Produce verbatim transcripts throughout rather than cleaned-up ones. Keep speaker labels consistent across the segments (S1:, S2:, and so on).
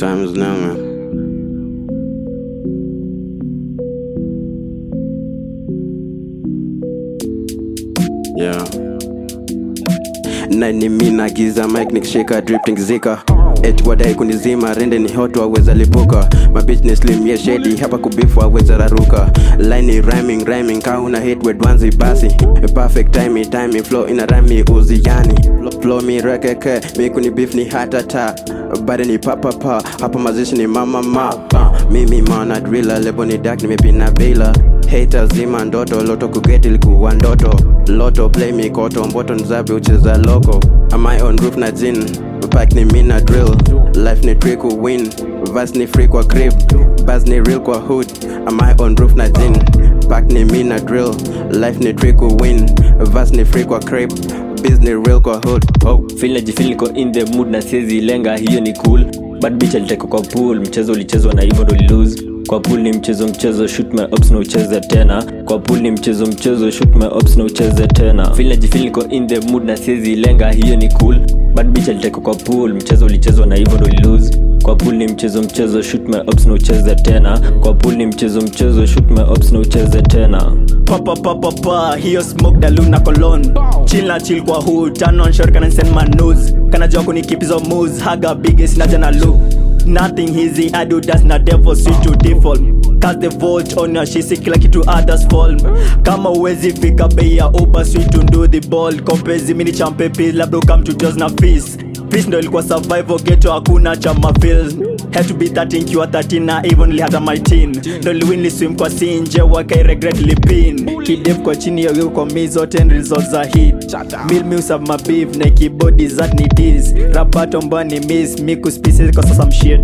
S1: Time is now, man. Yeah. Nani mina giza mic nikishika drifting zika eti wadai kunizima rende ni hot waweza lipuka. My business slim yeah shady hapa kubifu waweza raruka. Line rhyming rhyming ka una hit with onesie basi. A perfect timing timing flow ina rhyme uziani. Flow mi rekeke mi kuni beef ni hatata. Bade ni papa pa hapa mazishi ni mama ma. uh, Mimi mana driller lebo ni dark nimepina vela. Haters zima ndoto loto kugeti likuwa ndoto. Loto play me koto mboto nzabi ucheza loko. Am I on roof na jin pack ni mina drill. Life ni trick win verse ni free kwa crib. Buzz ni real kwa hood. Am I on roof na jin pack ni mina drill. Life ni trick win verse ni free kwa crib. Biz ni real kwa hood. Oh.
S2: Feel najifeel niko in the mood na siezi lenga hiyo ni cool. Bad bitch aliteka kwa pool. Mchezo ulichezwa na hivyo ndo lose. Kwa pool ni mchezo mchezo shoot my ups na ucheze tena. Kwa pool ni mchezo mchezo shoot my ups na ucheze tena. Feel najifeel niko in the mood na siezi lenga hiyo ni cool. Bad bitch aliteka kwa pool. Mchezo ulichezwa na hivyo ndo lose. Kwa pool ni mchezo mchezo shoot my ups na ucheze tena. Kwa pool ni mchezo mchezo shoot my ups na ucheze tena.
S3: Papa papa pa hiyo smoke da luna cologne. Chill na chill kwa hood. Turn on short can send my nose. Kana jua kuni keep hizo moves. Haga biggest na jana look. Nothing easy I do that's not devil switch to default. Cast the volt on your shit kila kitu others fall. Kama uwezi fika bei ya Uber sweet to do the ball. Kompezi mini champe pills labda come to just na feast. Peace ndo ilikuwa survival ghetto hakuna chama feels. Had to be thirteen kiwa thirteen na even li hata my teen. Ndo liwin li swim kwa sinje waka regret lipin. Kidef kwa chini ya wheel kwa me zote results za hit. Meal me usab my beef na keyboard that ni this. Rabato mbani miss me kuspisi kwa some shit.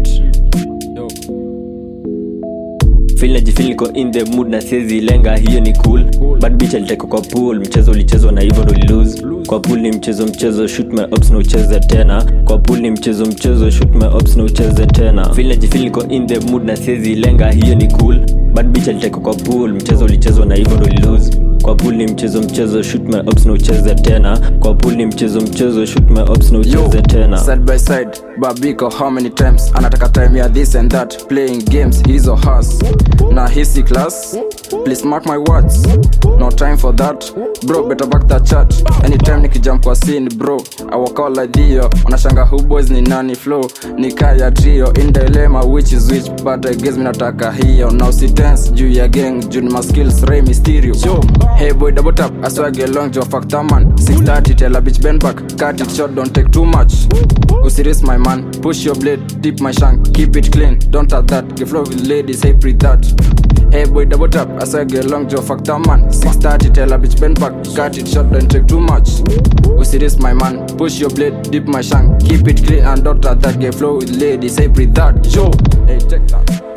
S2: Feel najifeel niko in the mood na siezi lenga hiyo ni cool. Bad bitch aliteka kwa pool. Mchezo ulichezwa na hivyo ndo lose. Kwa pool ni mchezo mchezo shoot my ups na ucheze tena. Kwa pool ni mchezo mchezo shoot my ups na ucheze tena. Feel najifeel niko in the mood na siezi lenga hiyo ni cool. Bad bitch aliteka kwa pool. Mchezo ulichezwa na hivyo ndo lose. Kwa pool ni mchezo mchezo shoot my ups na ucheze tena. Kwa pool ni mchezo mchezo shoot my ups na ucheze tena.
S4: Side by side Babiko how many times anataka time ya this and that. Playing games his or hers na hisi class. Please mark my words, no time for that bro, better back that chat. Anytime nikijump kwa scene bro I walk out like Dio. Unashanga who boys ni nani flow ni kaya trio. In dilemma which is which but I guess minataka hiyo. Now si tense juu ya gang juu ni my skills Rey Mysterio. Yo, hey boy double tap I swag along jo fuck that man. Six thirty tell a bitch bend back. Cut it short don't take too much. Usiris my man push your blade dip my shank. Keep it clean don't touch that. Give flow with ladies hey breathe that. Hey boy double tap I swag along jo fuck that man. Six thirty tell a bitch bend back. Cut it short don't take too much. Usiris my man push your blade dip my shank. Keep it clean and don't touch that. Give flow with ladies hey breathe that. Yo, hey check that.